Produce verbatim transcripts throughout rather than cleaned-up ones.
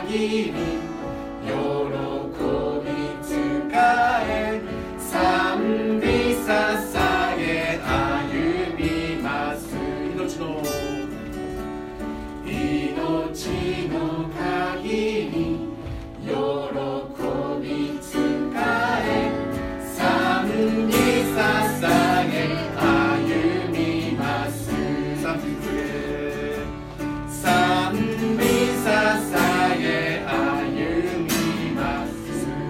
限り喜び使え賛美捧げ歩みます。命の命の限り喜び使え賛美捧げ歩みます。賛美捧げ賛美捧げ歩みます。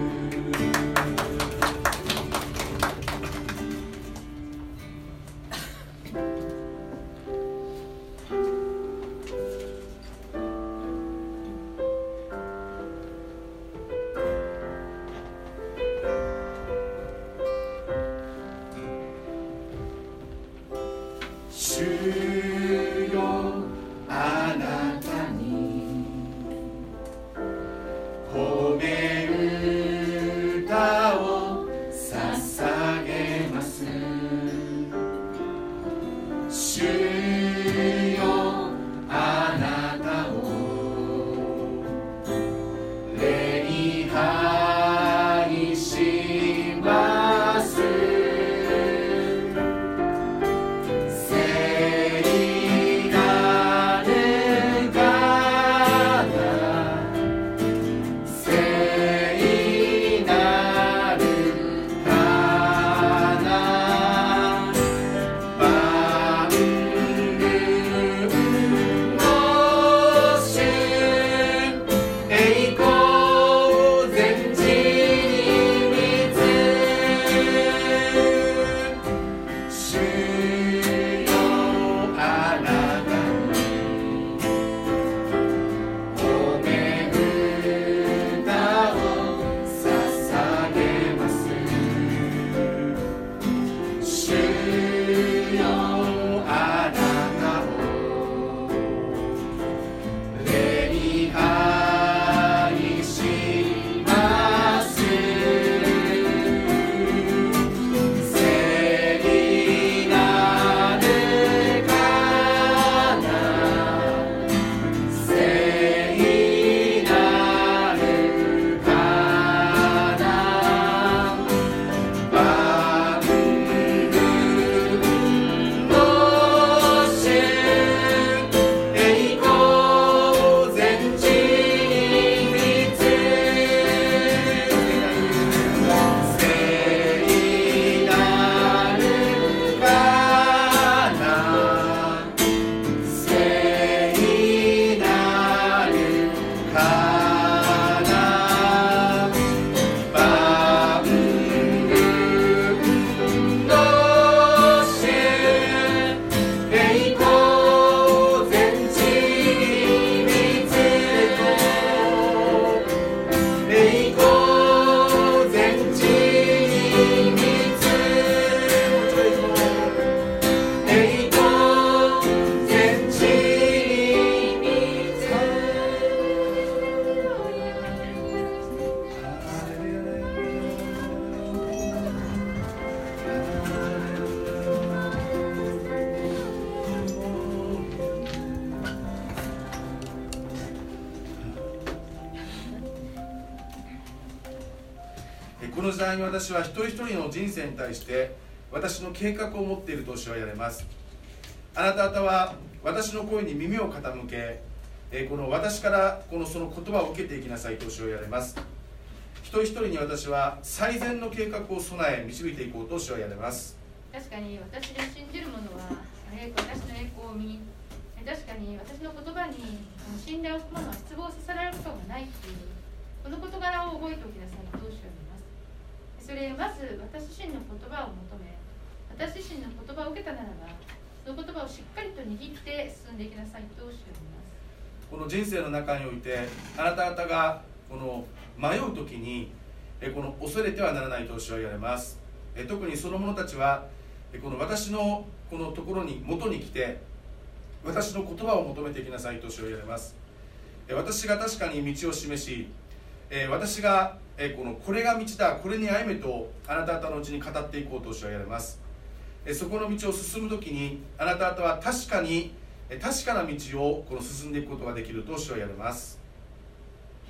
主よあなたに褒め歌を捧げます。主よあなたを礼拝します。 この時代に私は一人一人の人生に対して私の計画を持っていると主は言われます。あなた方は私の声に耳を傾け、この私からこのその言葉を受けていきなさいと主は言われます。一人一人に私は最善の計画を備え導いていこうと主は言われます。 確かに私の信じる者は私の栄光を見、確かに私の言葉に信頼を置く者は失望させられることがないというこの事柄を覚えておきなさいと主は言われます。それまず私自身の言葉を求め、私自身の言葉を受けたならばその言葉をしっかりと握って進んでいきなさいと主は言います。 この人生の中においてあなた方がこの迷う時にこの恐れてはならないと主は言われます。特にその者たちはこの私のこのところに元に来て私の言葉を求めていきなさいと主は言われます。私が確かに道を示し、私がこのこれが道だ、これに歩めとあなた方のうちに語っていこうと主は言われます。そこの道を進むときにあなた方は確かに確かな道をこの進んでいくことができると主は言われます。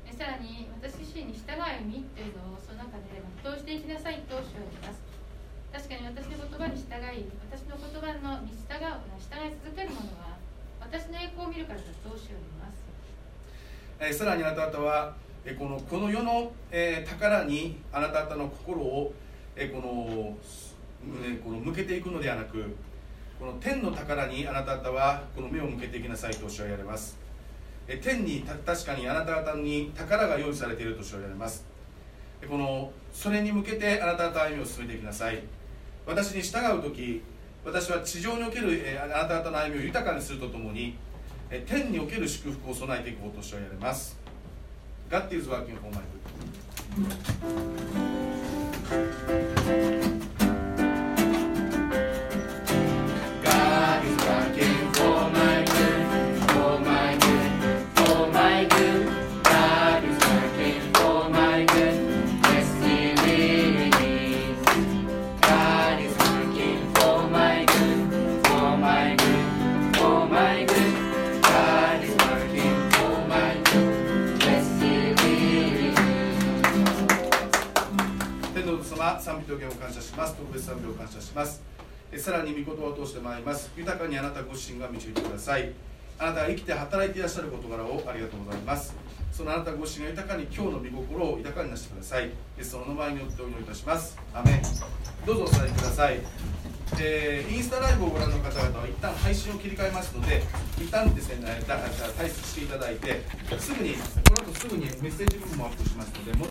さらに私自身に従う身というのをその中で全うしていきなさいとおっしゃられます。確かに私の言葉に従い、私の言葉のに従う、従い続ける者は私の栄光を見るからだとおっしゃられます。 えー、さらにあなた方は、えー、このこの世の、えー、宝にあなた方の心を、えー、この、えー、この向けていくのではなく、この天の宝にあなた方はこの目を向けていきなさいとおっしゃられます。えー、天にた確かにあなた方に宝が用意されているとおっしゃられます。えー、このそれに向けてあなた方は歩みを進めていきなさい。私に従うとき、私は地上における、えー、あなた方の歩みを豊かにするとともに、えー、天における祝福を備えていこうとおっしゃられます。God is working for my good.God is working for my good, for my good, for my good. God is working for my good. Yes, He really is. God is working for my good, for my good, for my good. God is working for my good. Yes, He really is. 天の父様、賛美と敬を感謝します。特別賛美を感謝します。さらに御言葉を通してまいります。豊かにあなたご自身が導いてください。あなたが生きて働いていらっしゃる事柄をありがとうございます。そのあなたご自身が豊かに今日の御心を豊かになしてください。イエス様の名前によってお祈りいたします。アメン。どうぞお座りください。えー、インスタライブをご覧の方々は一旦配信を切り替えますので、一旦ですね、退出していただいて、すぐにこの後すぐにメッセージ部分もアップしますので。